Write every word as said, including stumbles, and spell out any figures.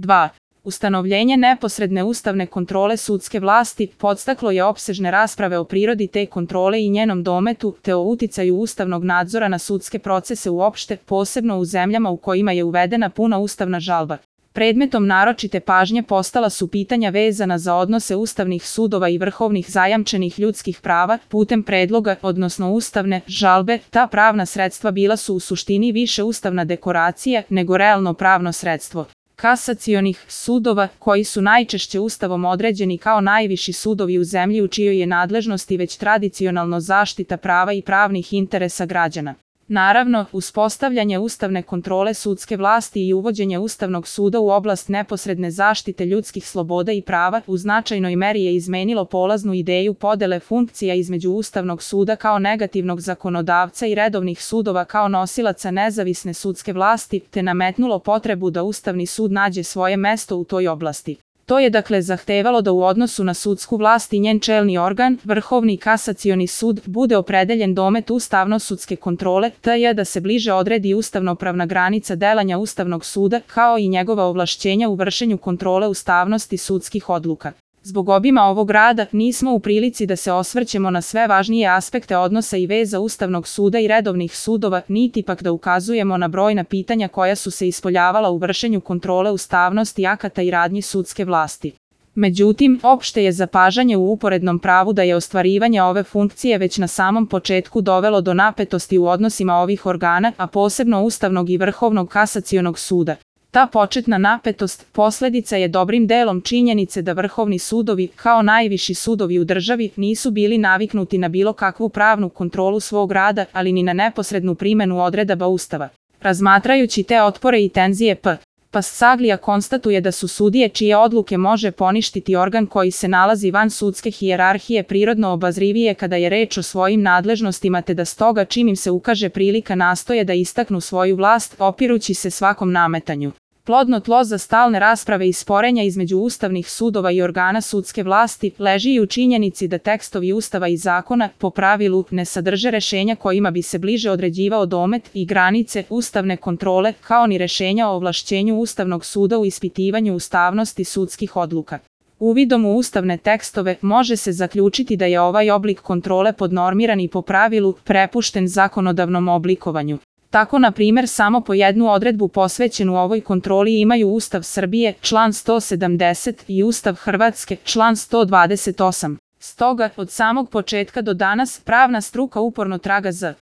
dva. Ustanovljenje neposredne ustavne kontrole sudske vlasti podstaklo je opsežne rasprave o prirodi te kontrole i njenom dometu, te o uticaju ustavnog nadzora na sudske procese uopšte, posebno u zemljama u kojima je uvedena puna ustavna žalba. Predmetom naročite pažnje postala su pitanja vezana za odnose ustavnih sudova i vrhovnih zajamčenih ljudskih prava putem predloga, odnosno ustavne žalbe. Ta pravna sredstva bila su u suštini više ustavna dekoracija nego realno pravno sredstvo kasacionih sudova, koji su najčešće ustavom određeni kao najviši sudovi u zemlji u čijoj je nadležnosti već tradicionalno zaštita prava i pravnih interesa građana. Naravno, uspostavljanje ustavne kontrole sudske vlasti i uvođenje Ustavnog suda u oblast neposredne zaštite ljudskih sloboda i prava u značajnoj meri je izmenilo polaznu ideju podele funkcija između Ustavnog suda kao negativnog zakonodavca i redovnih sudova kao nosilaca nezavisne sudske vlasti, te nametnulo potrebu da Ustavni sud nađe svoje mesto u toj oblasti. To je dakle zahtevalo da u odnosu na sudsku vlast i njen čelni organ, Vrhovni kasacioni sud, bude opredeljen domet ustavno-sudske kontrole, te je da se bliže odredi ustavnopravna granica delanja Ustavnog suda, kao i njegova ovlašćenja u vršenju kontrole ustavnosti sudskih odluka. Zbog obima ovog rada, nismo u prilici da se osvrćemo na sve važnije aspekte odnosa i veza Ustavnog suda i redovnih sudova, niti pak da ukazujemo na brojna pitanja koja su se ispoljavala u vršenju kontrole ustavnosti akata i radnji sudske vlasti. Međutim, opšte je zapažanje u uporednom pravu da je ostvarivanje ove funkcije već na samom početku dovelo do napetosti u odnosima ovih organa, a posebno Ustavnog i Vrhovnog kasacionog suda. Ta početna napetost posledica je dobrim delom činjenice da vrhovni sudovi, kao najviši sudovi u državi, nisu bili naviknuti na bilo kakvu pravnu kontrolu svog rada, ali ni na neposrednu primenu odredaba Ustava. Razmatrajući te otpore i tenzije P. Passaglija konstatuje da su sudije čije odluke može poništiti organ koji se nalazi van sudske hijerarhije prirodno obazrivije kada je reč o svojim nadležnostima, te da stoga čim im se ukaže prilika nastoje da istaknu svoju vlast, opirući se svakom nametanju. Plodno tlo za stalne rasprave i sporenja između ustavnih sudova i organa sudske vlasti leži i u činjenici da tekstovi Ustava i zakona, po pravilu, ne sadrže rešenja kojima bi se bliže određivao domet i granice ustavne kontrole, kao ni rešenja o ovlašćenju Ustavnog suda u ispitivanju ustavnosti sudskih odluka. Uvidom u ustavne tekstove može se zaključiti da je ovaj oblik kontrole podnormiran i po pravilu prepušten zakonodavnom oblikovanju. Tako, na primjer, samo po jednu odredbu posvećenu ovoj kontroli imaju Ustav Srbije, član sto sedamdeset, i Ustav Hrvatske, član sto dvadeset osam. Stoga, od samog početka do danas, pravna struka uporno traga za